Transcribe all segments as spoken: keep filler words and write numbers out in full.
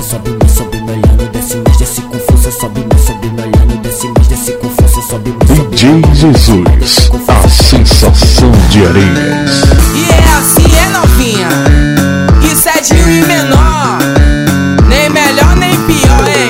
sobe mais, sobe me olhando, desce mais, desce com força, sobe mais, sobe me olhando, desce mais, desce com força, sobe mais, sobe D J Jesus, a sensação de Areias. E é assim, é novinha, isso é de um e menor, nem melhor nem pior, hein?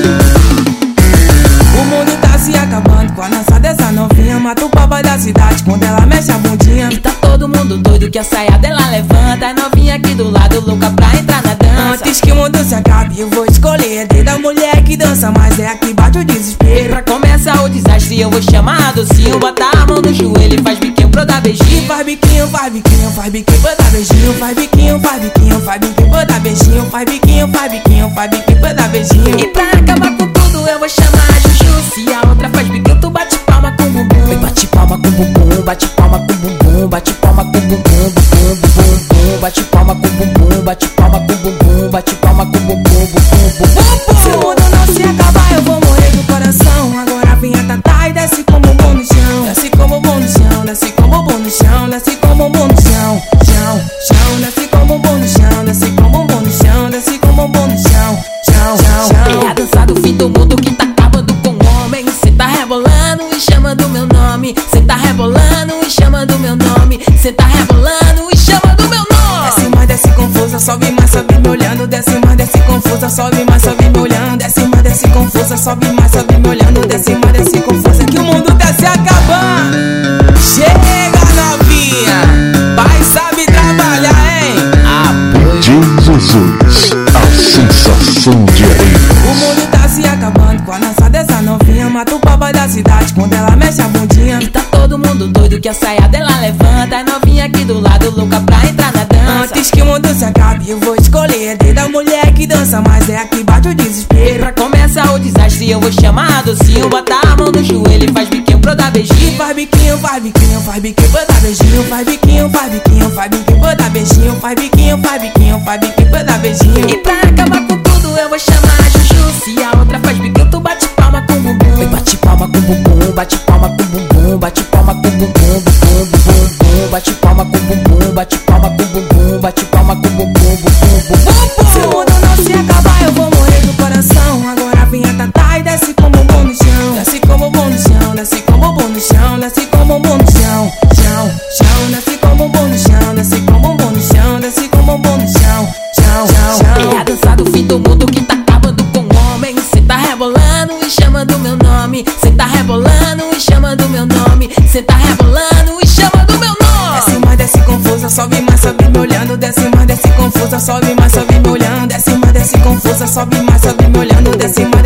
O mundo tá se acabando com a dança dessa novinha, mata o papai da cidade quando ela mexe a bundinha. E tá todo mundo doido que a saia dela levanta, a novinha aqui do lado louca pra entrar na dança. Antes que o mundo se acabe eu vou escolher desde a mulher que dança, mas é a que bate o desespero. Pra começar o desastre eu vou chamar a docinho, bota a mão no joelho e faz biquinho pra eu dar beijinho. Faz biquinho, faz biquinho, faz biquinho pra eu dar beijinho. Faz biquinho, faz biquinho, faz biquinho pra eu dar beijinho. Faz biquinho, faz biquinho, faz biquinho pra eu dar beijinho. E pra acabar com tudo eu vou chamar a Juju. Se a outra faz biquinho tu bate palma com bumbum. Vai, bate palma com bumbum, bate palma com bumbum, bate palma com bumbum, bumbum, bumbum, bumbum, bate palma com bumbum, bate palma com bumbum, bate palma com bumbum, bumbum, bumbum. Se o mundo não se acabar eu vou morrer do coração. Agora vem a Tatá e desce como um bom no chão. Desce como um bom no chão, desce como um bom no chão, desce como um bom no chão. Chão, chão, desce como um bom no chão, desce como um bom no chão, desce como um bom no chão. Chão, chão. É a dança do fim do mundo que tá acabando com o homem. Cê tá rebolando e chamando meu nome. Cê tá rebolando e chamando meu nome. Cê tá rebolando e chamando meu nome. Desce mais, desce confusa, sobe mais, sobe me olhando. Desce mais, desce confusa, sobe mais, sobe me olhando. Desce mais, desce confusa, sobe mais, sobe me olhando. Desce mais, desce confusa, que o mundo tá se acabando. Chega novinha, pai sabe trabalhar, hein? D J Jesus, a sensação de Areias. O mundo tá se acabando com a dança dessa novinha, mata o papai da cidade quando ela mexe a bundinha. E tá todo mundo doido que a saia dela levanta, a novinha aqui do lado louca pra entrar na dança. Antes que o mundo se acabe eu vou escolher desde a mulher que dança, mas é a que bate o desespero. Pra começar o desastre eu vou chamar a docinho, bota a mão no joelho e faz biquinho pra eu dar beijinho. Faz biquinho, faz biquinho, faz biquinho pra eu dar beijinho. Faz biquinho, faz biquinho, faz biquinho pra eu dar beijinho. Faz biquinho, faz biquinho, faz biquinho pra eu dar beijinho. E pra acabar com tudo eu vou chamar a Juju. Se a outra faz biquinho tu bate palma com bumbum. Vai, bate palma com bumbum, bate palma com bumbum, bate palma com bumbum, bumbum, bumbum, bumbum, bate palma com bumbum, bate palma com bumbum, bate palma com bumbum, bumbum, bumbum. Se o mundo não se acabar eu vou morrer do coração. Agora vem a Tatá e desce como um bom no chão. Desce como um bom no chão, desce como um bom no chão, desce como um bom no chão. Chão, chão, desce como um bom no chão, desce como um bom no chão, desce como um bom no chão. Chão, chão. É a dança do fim do mundo que tá acabando com o homem. Cê tá rebolando e chamando meu nome. Cê tá rebolando e chamando meu nome. Cê tá rebolando e chamando meu nome. Desce mais, desce confusa, sobe mais, sobe me olhando. Desce mais, desce confusa, sobe mais, sobe me olhando. Desce mais, desce confusa, sobe mais, sobe me olhando. Desce mais